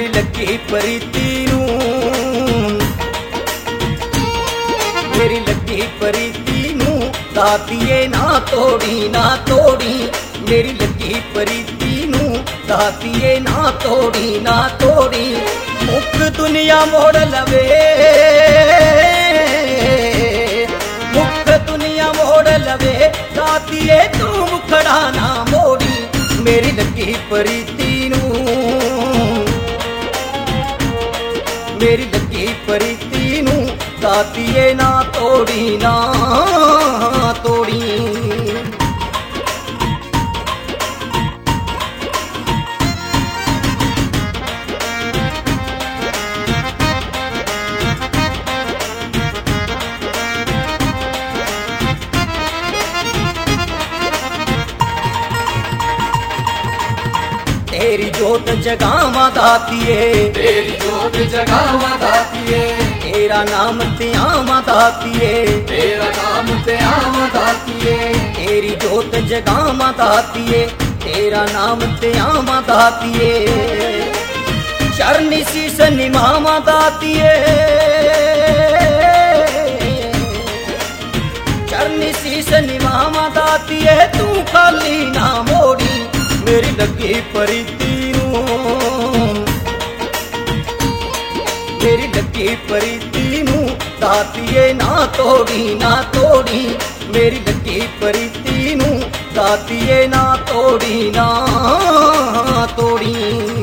मेरी लगी प्रीति नूं, मेरी लगी प्रीति नूं दातिए ना तोड़ी ना तोड़ी, मेरी लगी प्रीति नूं दातिए ना तोड़ी ना तोड़ी। मुख दुनिया मोड़ लवे, मुख दुनिया मोड़ लवे, दातिए तू मुखड़ा ना मोड़ी, मेरी लगी प्रीति नूं, मेरी लगी प्रीति नूं दातिए ना तोड़ी ना तोड़ी। तेरी जोत जगावा दातिए, तेरी जोत जगावा दातिए, तेरा नाम त्यावा दातिए, तेरा नाम ते आवा दातिए, तेरी जोत जगावा दातिए, तेरा नाम त्यावा दातिए। चरनी शीस निमावा दातिए, चरनी शीस निमावा दातिए, तू खाली ना मोड़ी, मेरी लगी प्रीति नूं, मेरी लगी प्रीति नूं दातिए ना तोड़ी ना तोड़ी, मेरी लगी प्रीति नूं दातिए ना तोड़ी ना तोड़ी।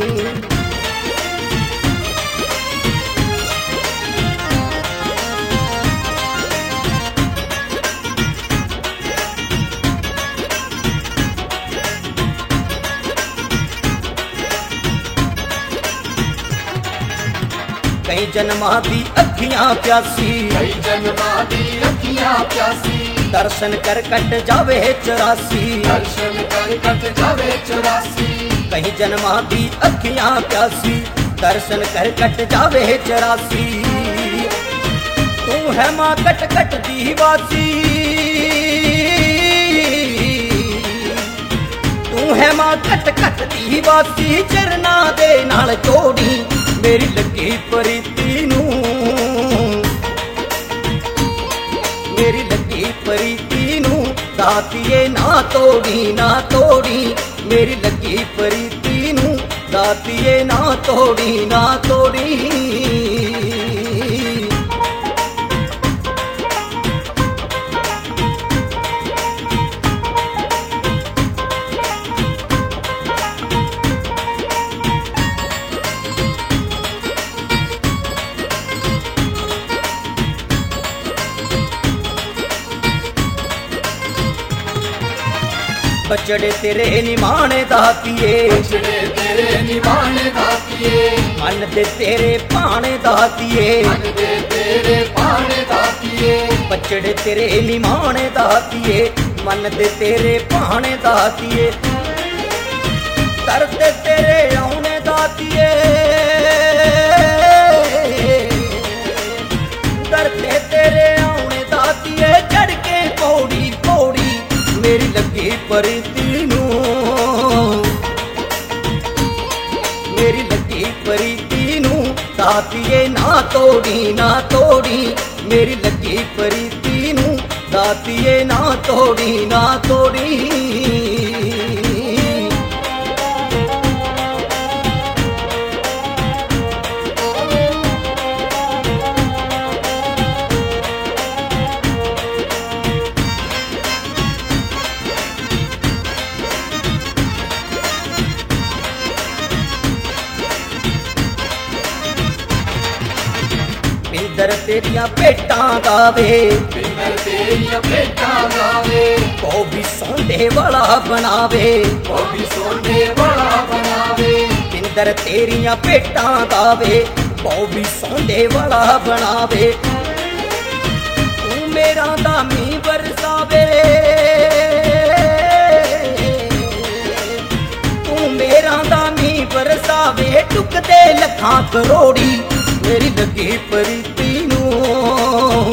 कई जन्मां दी अखियां प्यासी, कई जन्मां दी अखियां प्यासी, दर्शन कर कट जावे 84, दर्शन कर कट जावे 84। कई जन्मां दी अखियां प्यासी, दर्शन कर कट जावे 84। तू है मां कट कट दी वासी, तू है मां कट कट दी वासी, चरना दे नाल जोड़ी, मेरी लगी प्रीति नूं, मेरी लगी प्रीति नूं दातिए ना तोड़ी ना तोड़ी, मेरी लगी प्रीति नूं दातिए ना तोड़ी ना तोड़ी। बचड़े तेरे निमाने दातिए, बचड़े तेरे निभाने दातिए, मन दे तेरे पाने दातिए, मन दे तेरे पाने दातिए, बचड़े तेरे निमाने दातिए, मन दे तेरे पाने दातिए। तरते तेरे आउने दातिए, तरते तेरे आउने दातिए, चढ़ के पौड़ी पौड़ी, मेरी लगी प्रीति नूं, मेरी लगी प्रीति नूं दातिए ना तोड़ी ना तोड़ी, मेरी लगी प्रीति नूं दातिए ना तोड़ी ना तोड़ी। पिंदर तेरिया भेटां गावे, पिंदर तेरिया भेटां गावे, को भी सौंदे वाला बनावे, वो भी सोने वाला बनावे। पिंदर तेरिया भेटां गावे, को भी सौंदे वाला बनावे। तू मेरा दामी बरसावे, तू मेरा दामी बरसावे, टुकदे लखां करोड़ी, मेरी लगी प्रीति नूं,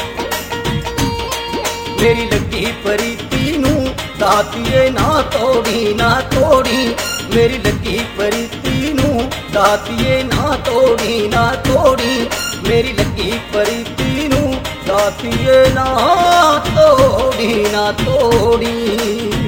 मेरी लगी प्रीति नूं दातिए ना तोड़ी ना तोड़ी, मेरी लगी प्रीति नूं ਦਾਤੀਏ ਨਾ ਤੋੜੀ ਨਾ ਤੋੜੀ ਮੇਰੀ ਲੱਗੀ ਪ੍ਰੀਤੀ ਨੂੰ ਦਾਤੀਏ ਨਾ ਤੋੜੀ ਨਾ ਤੋੜੀ।